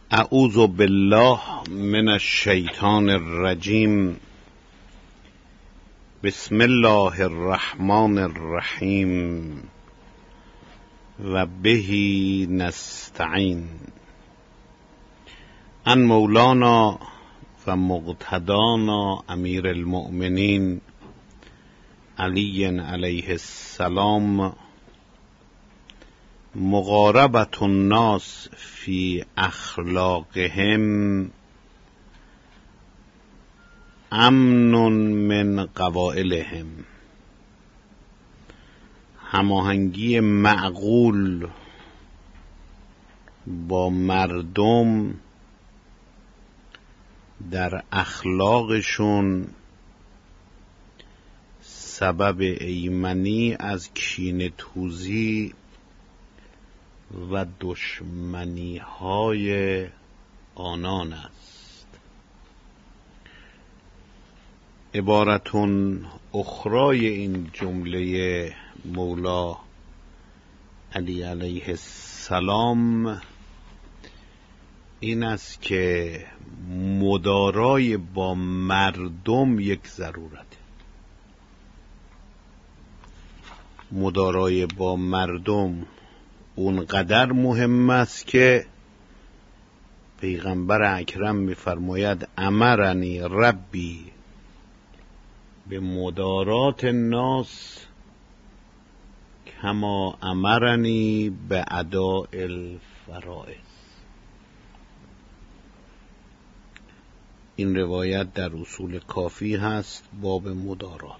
اعوذ بالله من الشیطان الرجیم. بسم الله الرحمن الرحیم و به نستعین. ان مولانا و مقتدانا امیر المؤمنین علی علیه السلام مقاربة الناس فی اخلاقهم امن من قبائلهم. هماهنگی معقول با مردم در اخلاقشون سبب ایمنی از کینه توزی و دشمنی های آنان است. عبارتون اخرای این جمله مولا علی علیه السلام این است که مدارای با مردم یک ضرورت. مدارای با مردم اونقدر مهم است که پیغمبر اکرم می‌فرماید امرنی ربی به مدارات الناس کما امرنی به اداء الفرائض. این روایت در اصول کافی هست، باب مدارات.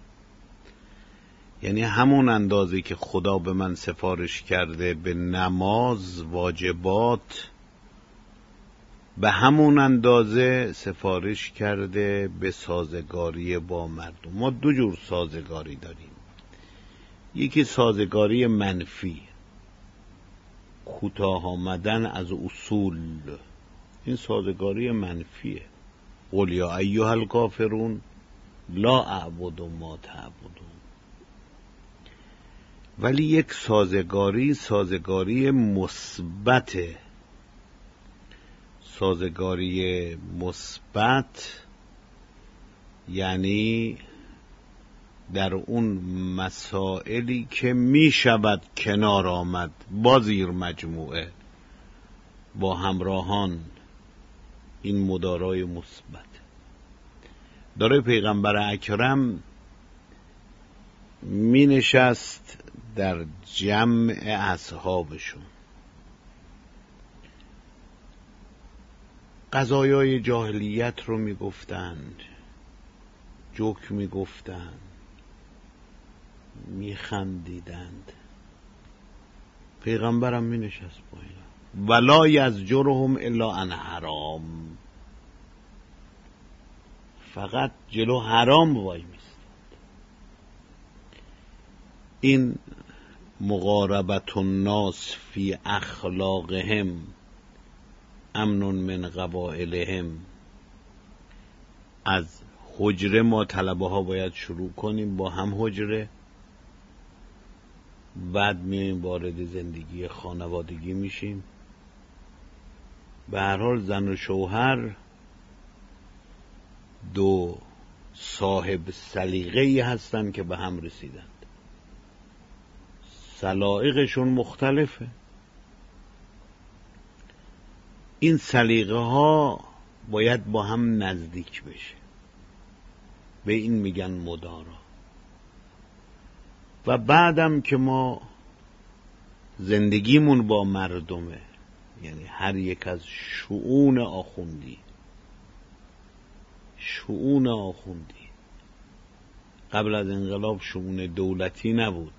یعنی همون اندازه که خدا به من سفارش کرده به نماز واجبات، به همون اندازه سفارش کرده به سازگاری با مردم. ما دو جور سازگاری داریم. یکی سازگاری منفی، کوتاه آمدن از اصول. این سازگاری منفیه. قل یا ایها الکافرون لا اعبد ما تعبدون. ولی یک سازگاری مثبت. سازگاری مثبت یعنی در اون مسائلی که می شود کنار آمد با زیر مجموعه با همراهان، این مدارای مثبت. داره پیغمبر اکرم می نشست در جمع اصحابشون، قضایای جاهلیت رو می گفتند، جوک می گفتند، می خندیدند. پیغمبرم می نشست با اینا. ولا یزجرهم الا عن حرام. فقط جلو حرام وای میست. این مقاربت الناس فی اخلاقهم امن من قبائلهم. از حجره ما طلبه ها باید شروع کنیم، با هم حجره، بعد میایم وارد زندگی خانوادگی میشیم. به هر حال زن و شوهر دو صاحب سلیقه‌ای هستن که به هم رسیدند. سلایقشون مختلفه. این سلیقه ها باید با هم نزدیک بشه. به این میگن مدارا. و بعدم که ما زندگیمون با مردمه، یعنی هر یک از شؤون آخوندی قبل از انقلاب شؤون دولتی نبود،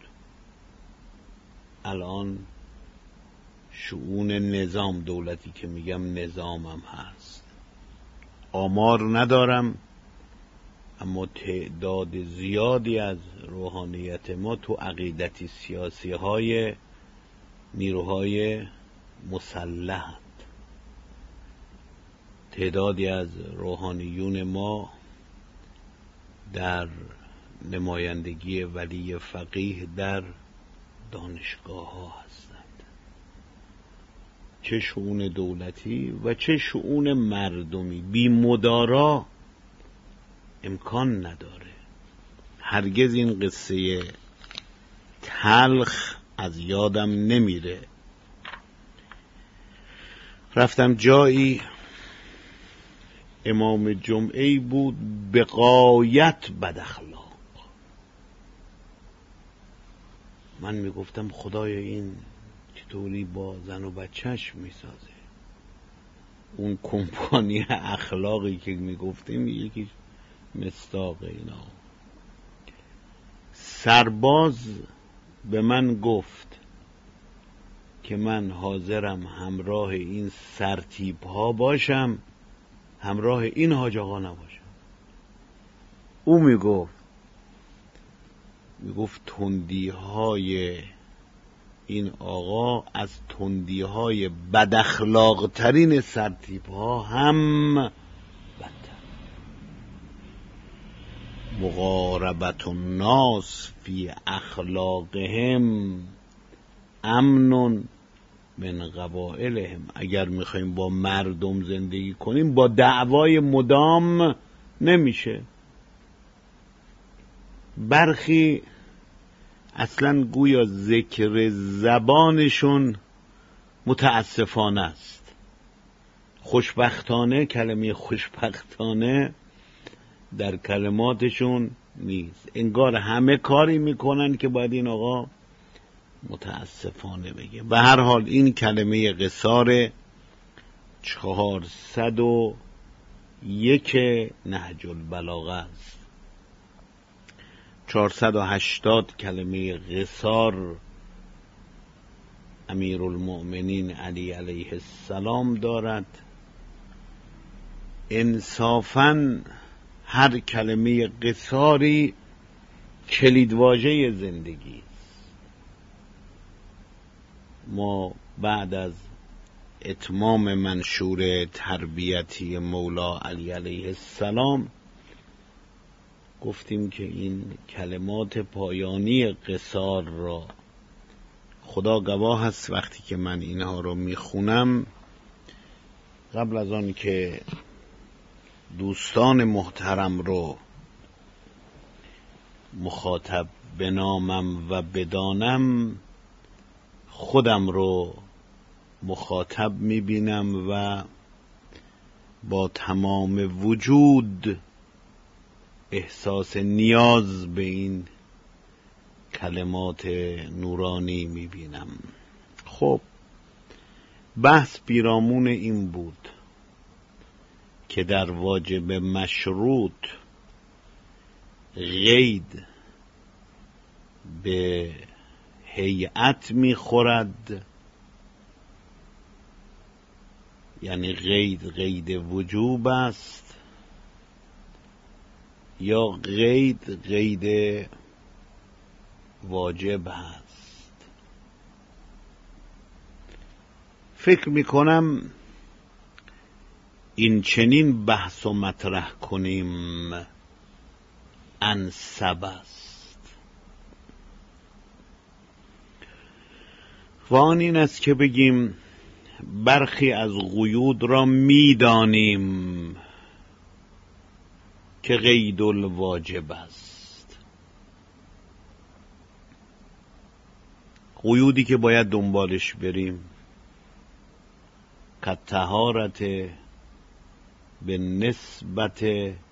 الان شؤون نظام، دولتی که میگم نظامم هست. آمار ندارم، اما تعداد زیادی از روحانیت ما تو عقیدتی سیاسی های نیروهای مسلح، تعدادی از روحانیون ما در نمایندگی ولی فقیه در دانشگاه ها هستند. چه شؤون دولتی و چه شؤون مردمی، بی مدارا امکان نداره. هرگز این قصه تلخ از یادم نمیره. رفتم جایی، امام جمعه‌ای بود به غایت بد اخلاق. من میگفتم خدای این چطوری با زن و بچهش میسازه؟ اون کمپانی اخلاقی که میگفتیم یکی مصداق اینا. سرباز به من گفت که من حاضرم همراه این سرتیپ ها باشم، همراه این حاج آقا نباشم. او میگفت تندی های این آقا از تندی های بد اخلاق ترین سرتیپ ها هم بدتر. مقاربت الناس فی اخلاقهم امن من قبائلهم. اگر میخوایم با مردم زندگی کنیم با دعوای مدام نمیشه. برخی اصلا گویا ذکر زبانشون متاسفانه است. خوشبختانه، کلمه خوشبختانه در کلماتشون نیست. انگار همه کاری میکنن که باید این آقا متاسفانه بگه. به هر حال این کلمه قصار 401 نهج البلاغه است. 480 کلمه قصار امیرالمؤمنین علی علیه السلام دارد. انصافاً هر کلمه قصاری کلیدواژه زندگی است. ما بعد از اتمام منشور تربیتی مولا علی علیه السلام گفتیم که این کلمات پایانی قصار را، خدا گواه است وقتی که من اینها رو میخونم، قبل از آن که دوستان محترم رو مخاطب بنامم و بدانم، خودم رو مخاطب میبینم و با تمام وجود احساس نیاز به این کلمات نورانی میبینم. خب بحث پیرامون این بود که در واجب مشروط قید به هیئت میخورد، یعنی قید وجوب است، یا قید واجب هست. فکر میکنم این چنین بحث و مطرح کنیم انسب است. و آن این است که بگیم برخی از قیود را میدانیم که قید الواجب است، قیودی که باید دنبالش بریم، که طهارت به نسبت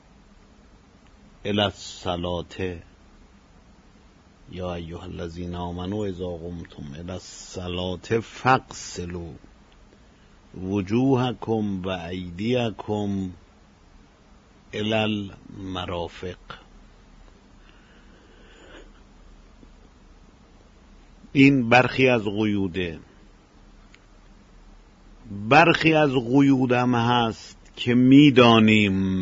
الی الصلاة یا ایها الذین آمنوا اذا قمتم الی الصلاة فاغسلوا وجوهکم و ایدیکم الی المرافق. این برخی از قیوده. برخی از قیود هم هست که میدانیم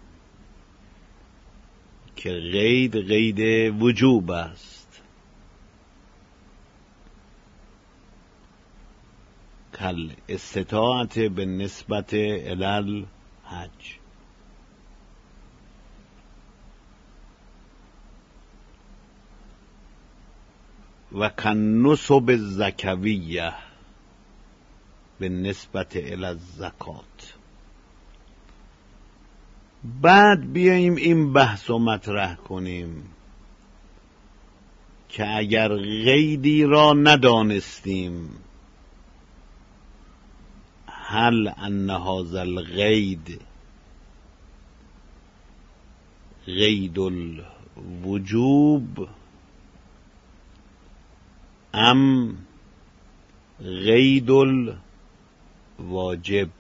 که قید وجوب است، کل استطاعت به نسبت الی الحج. و کالنسب الزکویه به نسبت الی الزکات. بعد بیاییم این بحث رو مطرح کنیم که اگر قیدی را ندانستیم، هل ان هذا القید قید الوجوب ام قید الواجب.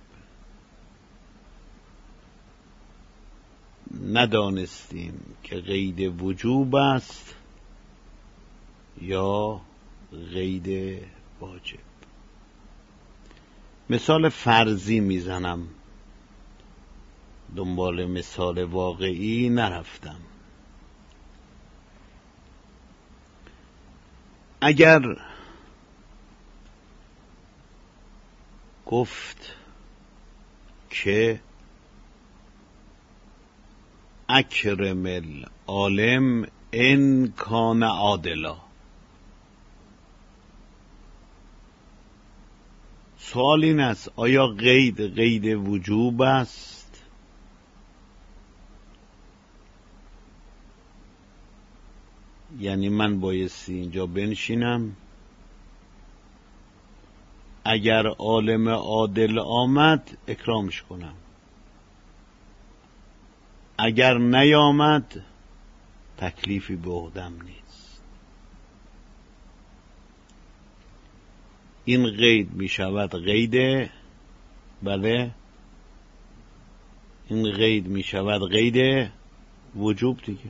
ندانستیم که قید وجوب است یا قید واجب. مثال فرضی میزنم، دنبال مثال واقعی نرفتم. اگر گفت که اکرم العالم ان کان عادلا، سوال این است آیا قید وجوب است؟ یعنی من بایستی اینجا بنشینم، اگر عالم عادل آمد اکرامش کنم، اگر نیامد تکلیفی به عهدم نیست. این قید می شود قید، بله، این قید می شود قید وجوب دیگه،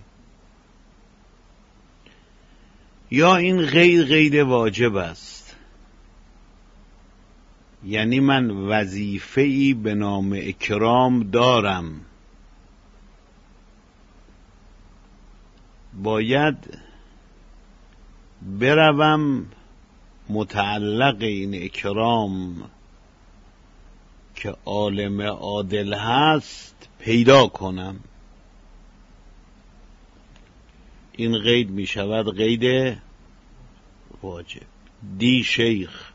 یا این قید واجب است. یعنی من وظیفه‌ای به نام اکرام دارم، باید بروم متعلق این اکرام که عالم عادل هست پیدا کنم. این قید می شود قید واجب. دی شیخ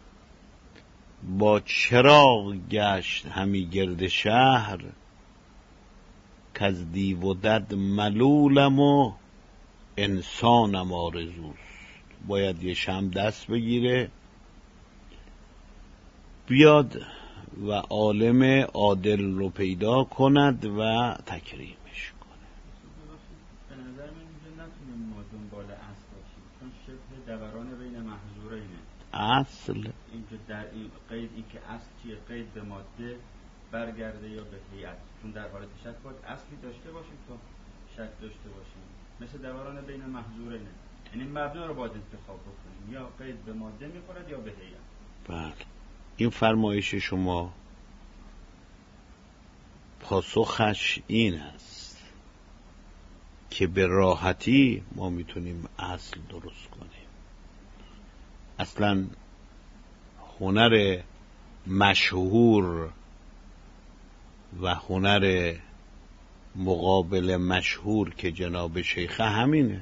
با چراغ گشت همی گرد شهر، که از دیو و دد ملولم و انسانم آرزوست. باید یه شمع دست بگیره بیاد و عالم عادل رو پیدا کند و تکریمش کنه. به نظر من اینجا نتونیم ما دنبال اصل باشیم، چون شبه دوران بین محظورینه. اصل اینکه در این قید، این که اصل چیه، قید به ماده برگرده یا به هیئت، چون در حالت شک باید اصلی داشته باشیم تا شک داشته باشیم. مثل دوران بین محظورینه، یعنی مبنا رو باید انتخاب بکنیم، یا قید به ماده میخورد یا به هیئت. بله، این فرمایش شما پاسخش این است که به راحتی ما میتونیم اصل درست کنیم. اصلا هنر مشهور و هنر مقابل مشهور که جناب شیخه همینه،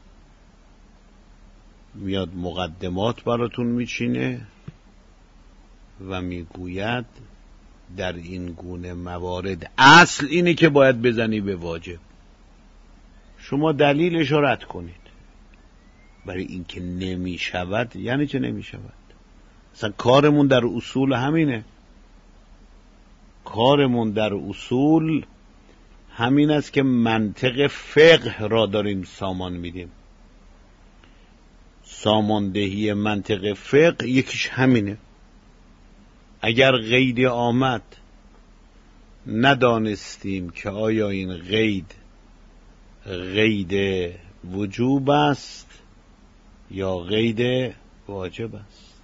میاد مقدمات براتون میچینه و میگوید در این گونه موارد اصل اینه که باید بزنی به واجب، شما دلیلش رو رد کنید. برای اینکه نمیشود یعنی چه نمیشود؟ اصلا کارمون در اصول همینه، کارمون در اصول همین است که منطق فقه را داریم سامان میدیم. ساماندهی منطق فقه یکیش همینه. اگر قید آمد ندانستیم که آیا این قید وجوب است یا قید واجب است،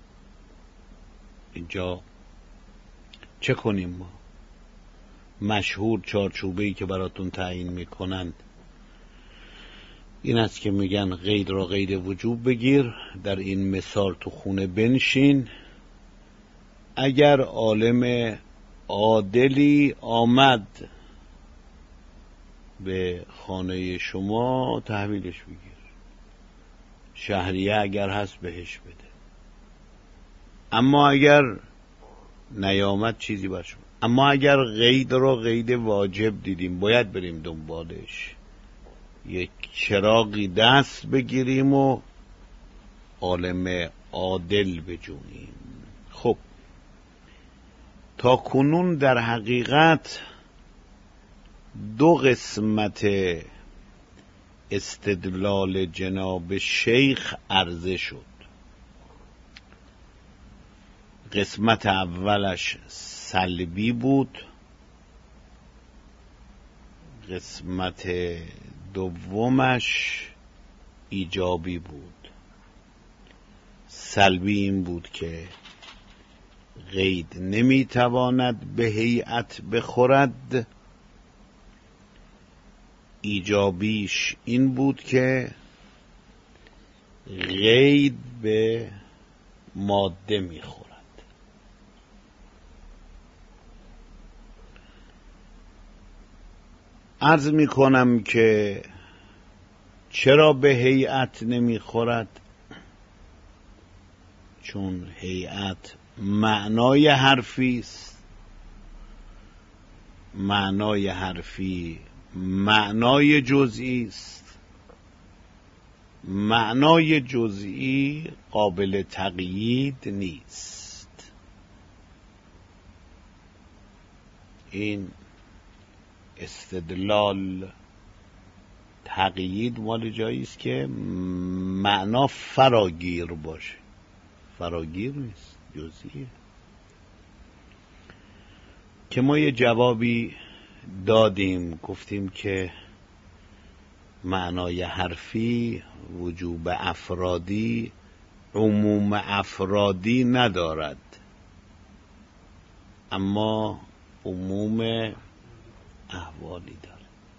اینجا چه کنیم ما؟ مشهور چارچوبه‌ای که براتون تعیین میکنند این است که میگن قید را قید وجوب بگیر، در این مثال تو خونه بنشین، اگر عالم عادلی آمد به خانه شما تحویلش بگیر، شهریه اگر هست بهش بده. اما اگر نیامد چیزی بر شما. اما اگر قید رو قید واجب دیدیم باید بریم دنبالش، یک چراغی دست بگیریم و عالم عادل بجوییم. خب تا کنون در حقیقت دو قسمت استدلال جناب شیخ عرضه شد. قسمت اولش سلبی بود، قسمت دومش ایجابی بود. سلبی این بود که قید نمیتواند به هیئت بخورد، ایجابیش این بود که قید به ماده میخورد. عرض میکنم که چرا به هیئت نمیخورد؟ چون هیئت معنای حرفی است، معنای حرفی معنای جزئی است، معنای جزئی قابل تقیید نیست. این استدلال تقیید مال جایی است که معنا فراگیر باشه، فراگیر نیست، جزئیه. که ما یه جوابی دادیم، گفتیم که معنای حرفی وجوب افرادی عموم افرادی ندارد، اما عموم احوالی داره.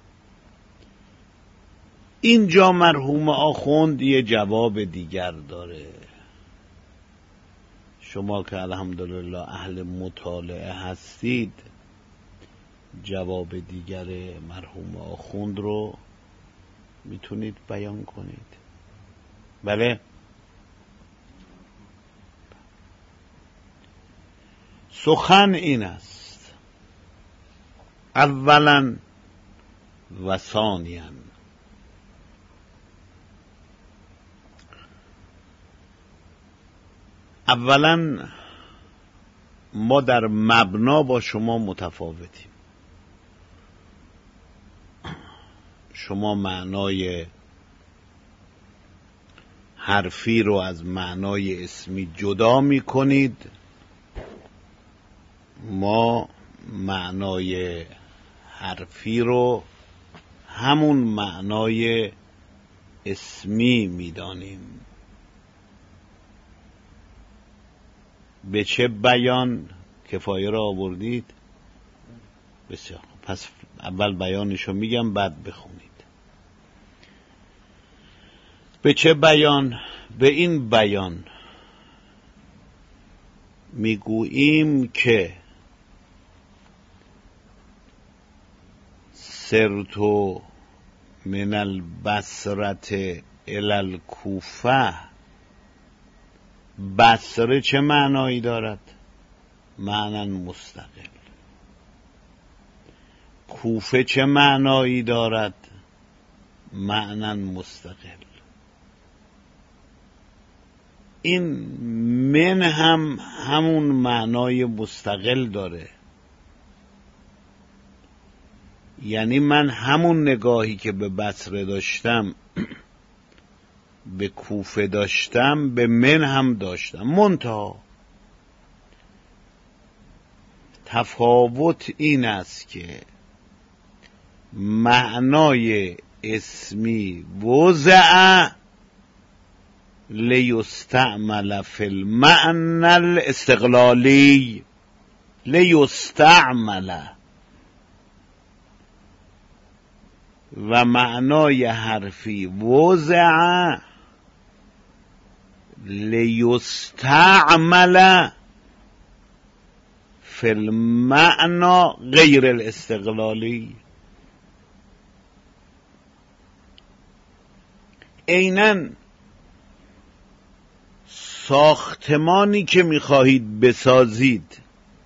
اینجا مرحوم آخوند یه جواب دیگر داره. شما که الحمدلله اهل مطالعه هستید جواب دیگر مرحوم آخوند رو میتونید بیان کنید. بله، سخن این است: اولا و ثانیا، اولا ما در مبنا با شما متفاوتیم. شما معنای حرفی رو از معنای اسمی جدا می کنید، ما معنای حرفی رو همون معنای اسمی می دانیم. به چه بیان کفایه را آوردید؟ بسیار خوب، پس اول بیانشو میگم بعد بخونید. به چه بیان؟ به این بیان میگوییم که سرتو من البصرة الی الکوفه، بصره چه معنایی دارد؟ معنی مستقل. کوفه چه معنایی دارد؟ معنی مستقل. این من هم همون معنای مستقل داره، یعنی من همون نگاهی که به بصره داشتم به کوفه داشتم به من هم داشتم، منتها تفاوت این است که معنای اسمی وضع لیستعمل فی المعنى الاستقلالی، لیستعمل، و معنای حرفی وضع لیستعمل فی المعنى غیر الاستقلالی. عیناً ساختمانی که میخواهید بسازید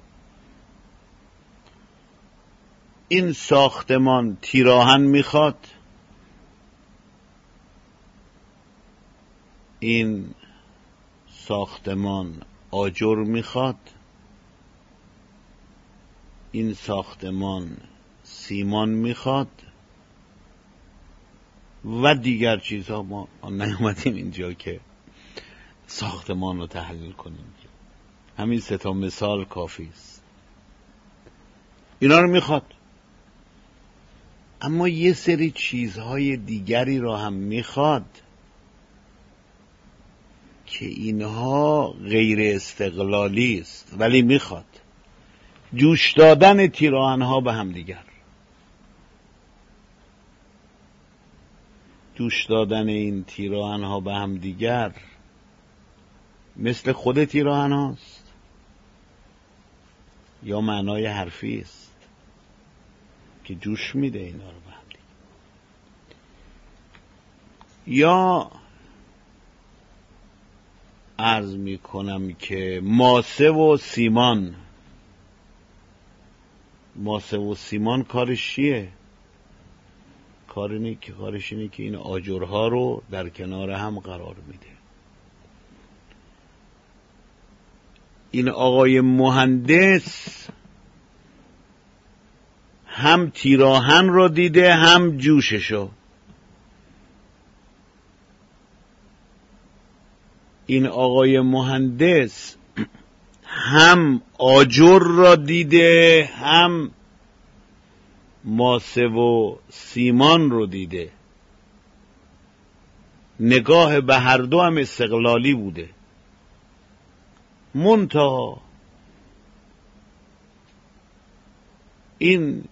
این ساختمان تیراهن میخواد، این ساختمان آجر میخواد، این ساختمان سیمان میخواد و دیگر چیزها. ما نیومدیم اینجا که ساختمان رو تحلیل کنیم، همین 3 تا مثال کافی است. اینا رو میخواد، اما یه سری چیزهای دیگری رو هم میخواد که اینها غیر استقلالی است ولی میخواد. جوش دادن تیراهن‌ها به هم دیگر، جوش دادن این تیراهن‌ها به هم دیگر مثل خود تیراهن هاست یا معنای حرفی است که جوش میده اینا رو به هم دیگر، یا عرض میکنم که ماسه و سیمان کارش چیه؟ کارش اینه که این آجرها رو در کنار هم قرار میده. این آقای مهندس هم تیراهن رو دیده هم جوششو. این آقای مهندس هم آجر را دیده هم ماسه و سیمان رو دیده. نگاه به هر دو هم استقلالی بوده. منتها این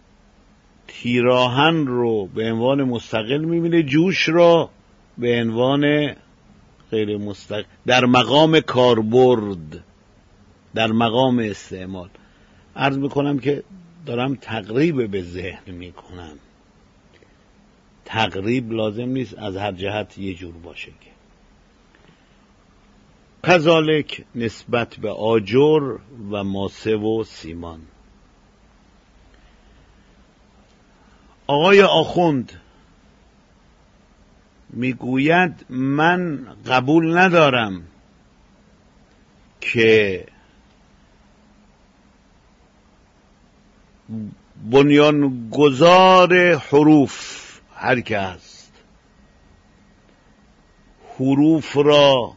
تیراهن رو به عنوان مستقل میبینه، جوش رو به عنوان غیر مستقل، در مقام کاربرد، در مقام استعمال. عرض میکنم که دارم تقریب به ذهن میکنم. تقریب لازم نیست از هر جهت یه جور باشه که. کذالک نسبت به آجر و ماسه و سیمان. آقای آخوند میگوید من قبول ندارم که بنیانگذار حروف هر که هست حروف را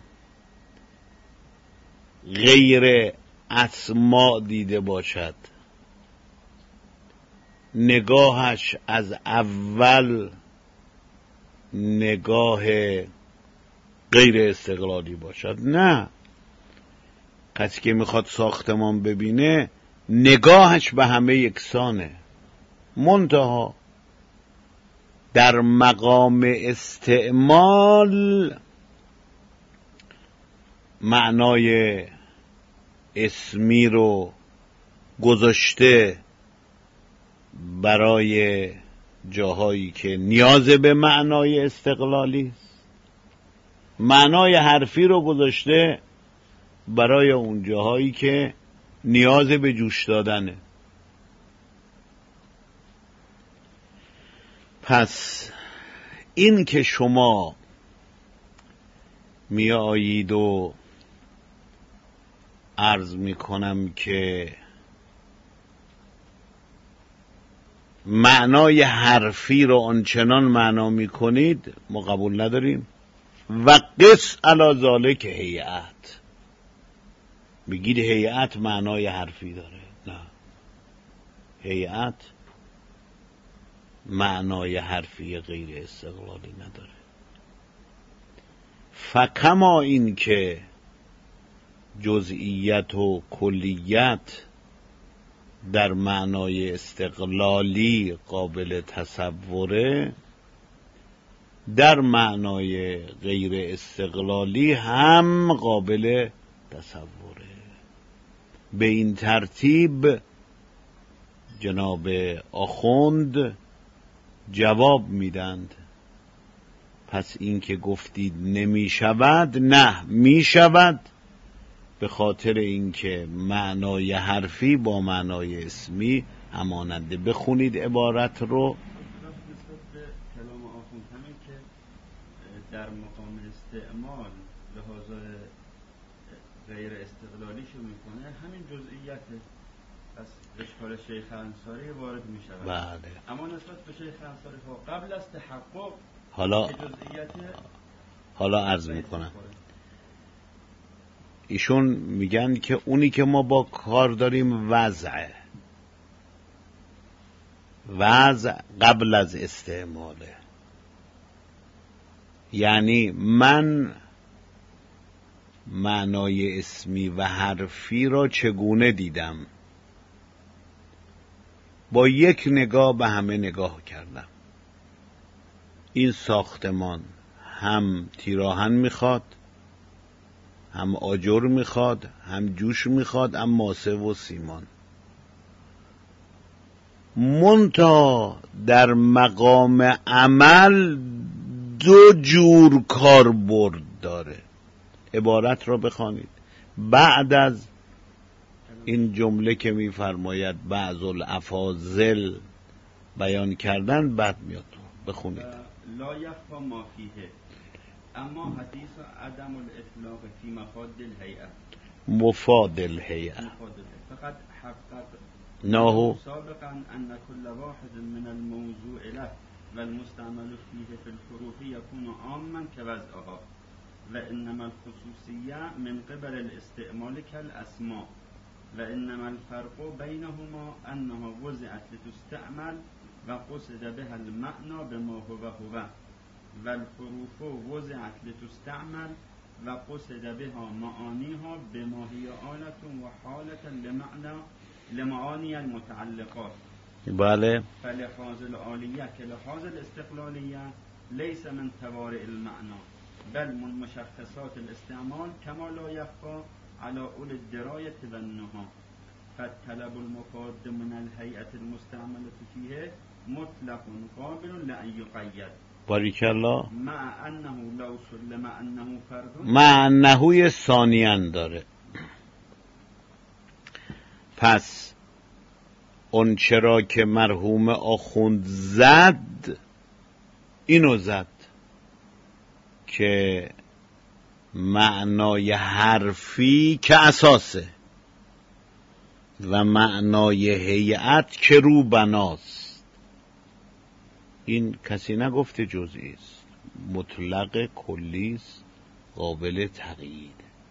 غیر اسما دیده باشد، نگاهش از اول نگاه غیر استقلالی باشد. نه، کسی که میخواد ساختمان ببینه نگاهش به همه یکسانه، منتها در مقام استعمال معنای اسمی رو گذاشته برای جاهایی که نیاز به معنای استقلالی است، معنای حرفی رو گذاشته برای اون جاهایی که نیاز به جوش دادنه. پس این که شما می آیید و عرض می کنم که معنای حرفی رو آنچنان معنا می کنید ما قبول نداریم. و قص علی ذالک هیئت، بگید هیئت معنای حرفی داره. نه، هیئت معنای حرفی غیر استقلالی نداره. فکما این که جزئیت و کلیت در معنای استقلالی قابل تصوره، در معنای غیر استقلالی هم قابل تصوره. به این ترتیب جناب آخوند جواب میدند پس این که گفتید نمی شود، نه می شود، به خاطر اینکه معنای حرفی با معنای اسمی هماننده. بخونید عبارت رو. نسبت به کلام آخوند همین که در مقام استعمال لحاظ غیر استقلالیشو میکنه، همین جزئیته. پس اشکال شیخ انصاری وارد میشود. بله. اما نسبت به شیخ انصاری قبل از تحقق حالا عرض میکنم. ایشون میگن که اونی که ما با کار داریم وضع قبل از استعماله. یعنی من معنای اسمی و حرفی را چگونه دیدم؟ با یک نگاه به همه نگاه کردم. این ساختمان هم تیراهن میخواد، هم آجر میخواد، هم جوش میخواد، هم ماسه و سیمان. منتها در مقام عمل دو جور کاربرد داره. عبارت را بخوانید. بعد از این جمله که میفرماید بعض الافاضل بیان کردن، بعد میاد بخونید. لا یخفی ما فیه، اما حدیث عدم الاطلاق فی مفاد الهیئه فقط حقق ناهو سابقا ان كل واحد من الموضوع له والمستعمل فيه في الحروف يكون عاما كوضعها وانما الخصوصية من قبل الاستعمال كالاسماء وانما الفرق بينهما انها وضعت لتستعمل وقصد بها المعنى بما هو والحروف وضعت لتستعمل وقصد بها معانيها بما هي آلة وحالة لمعاني المتعلقات. بله. فلحاظ العالیه كلحاظ الاستقلالیه ليس من توارع المعنى بل من مشخصات الاستعمال كما لا يخفى على أولي الدراية والنهى فالطلب المفاد من الهيئة المستعملة فيه مطلق قابل لأن يقيد. باریک الله. مع انه لو سلم انه فرد، مع انه ثانیاً داره. پس اون چرا که مرحوم آخوند زد، اینو زد که معنای حرفی که اساسه و معنای هیئت که رو بناست. این کسی نگفته جزئی است، مطلق کلی است، قابل تغییر.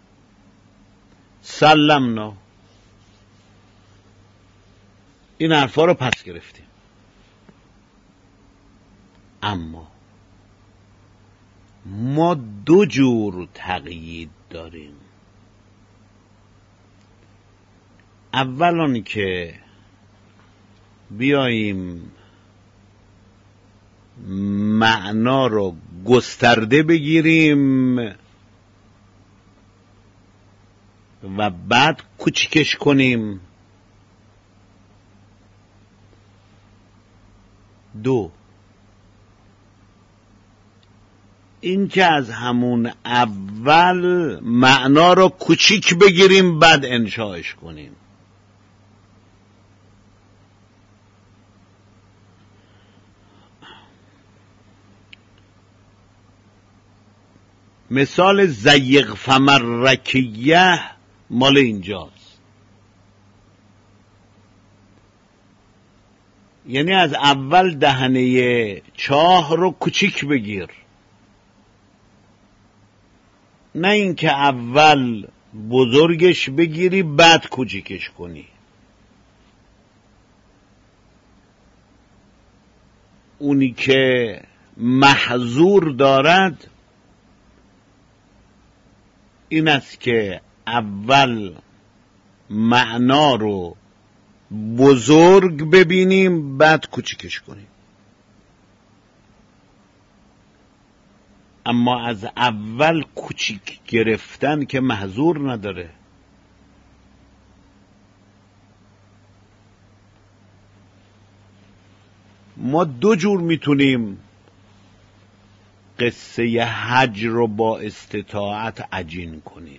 سلمنا. این حرفا رو پس گرفتیم. اما ما دو جور تقیید داریم. اولان که بیاییم معنا رو گسترده بگیریم و بعد کوچکش کنیم. دو، این که از همون اول معنا رو کوچیک بگیریم بعد انشاءش کنیم. مثال زیغ فمرکیه مال اینجاست. یعنی از اول دهنه چاه رو کوچیک بگیر، نه اینکه اول بزرگش بگیری بعد کوچیکش کنی. اونی که محظور دارد این است که اول معنا رو بزرگ ببینیم بعد کوچیکش کنیم. اما از اول کوچیک گرفتن که محظور نداره. ما دو جور میتونیم قصه حج رو با استطاعت عجین کنیم.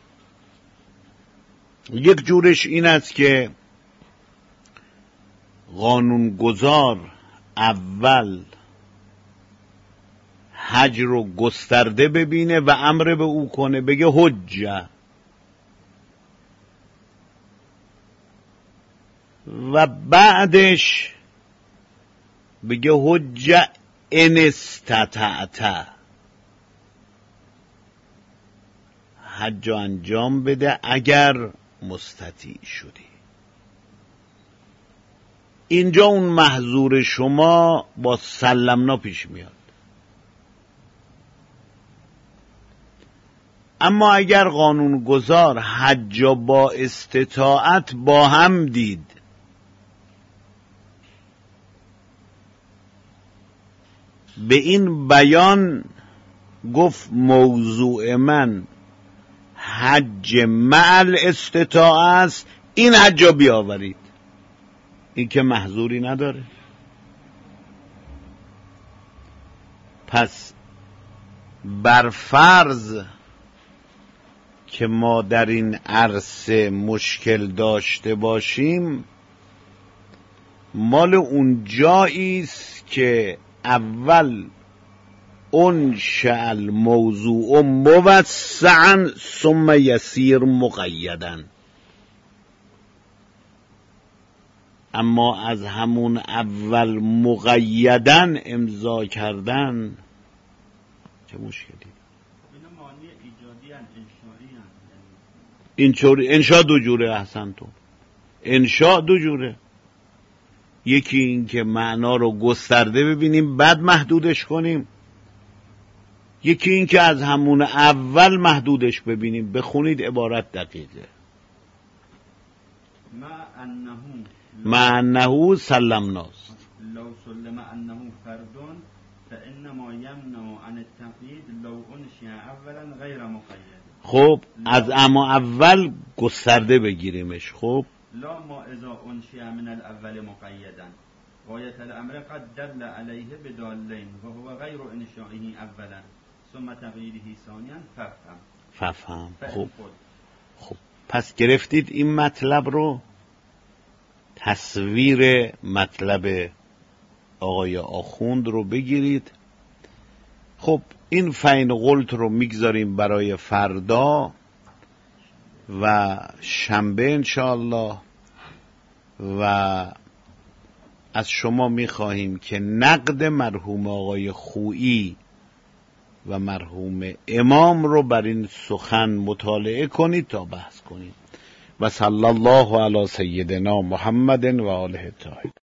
یک جورش این است که قانونگذار اول حج رو گسترده ببینه و امر به او کنه، بگه حجه، و بعدش بگه حجه ان استطعت، حج انجام بده اگر مستطیع شدی. اینجا اون محظور شما با سلمنا پیش میاد. اما اگر قانونگذار حج با استطاعت با هم دید، به این بیان گفت موضوع من حج مع الاستطاعه است، این حج را بیاورید، این که محظوری نداره. پس بر فرض که ما در این عرصه مشکل داشته باشیم، مال اون جایی است که اول انشأ الموضوع موسعا ثم یسیر مقیدا، اما از همون اول مقیدا امضا کردن چه مشکلی؟ انشاء دو جوره. احسنتون، انشاء دو جوره. یکی این که معنا رو گسترده ببینیم بعد محدودش کنیم، یکی این که از همون اول محدودش ببینیم. بخونید عبارت دقیقه. مع انه سلمناست. لو سلم انه فردون فانما یمنع عن التقیید لو انشئ اولا غیر مقید. خب از اما اول گسترده بگیریمش. خب لا ما اذا انشئ من الاول مقیدا غایت الامر قد دل علیه بدالین و هو غیر انشائه اولا ثم تقییده ثانیا ففهم. خب پس گرفتید این مطلب رو، تصویر مطلب آقای آخوند رو بگیرید. خب این فین قلت رو میگذاریم برای فردا و شنبه انشاءالله، و از شما میخواهیم که نقد مرحوم آقای خویی و مرحوم امام رو بر این سخن مطالعه کنید تا بحث کنید. و صلی الله علی سیدنا محمد و آله الطاهرین.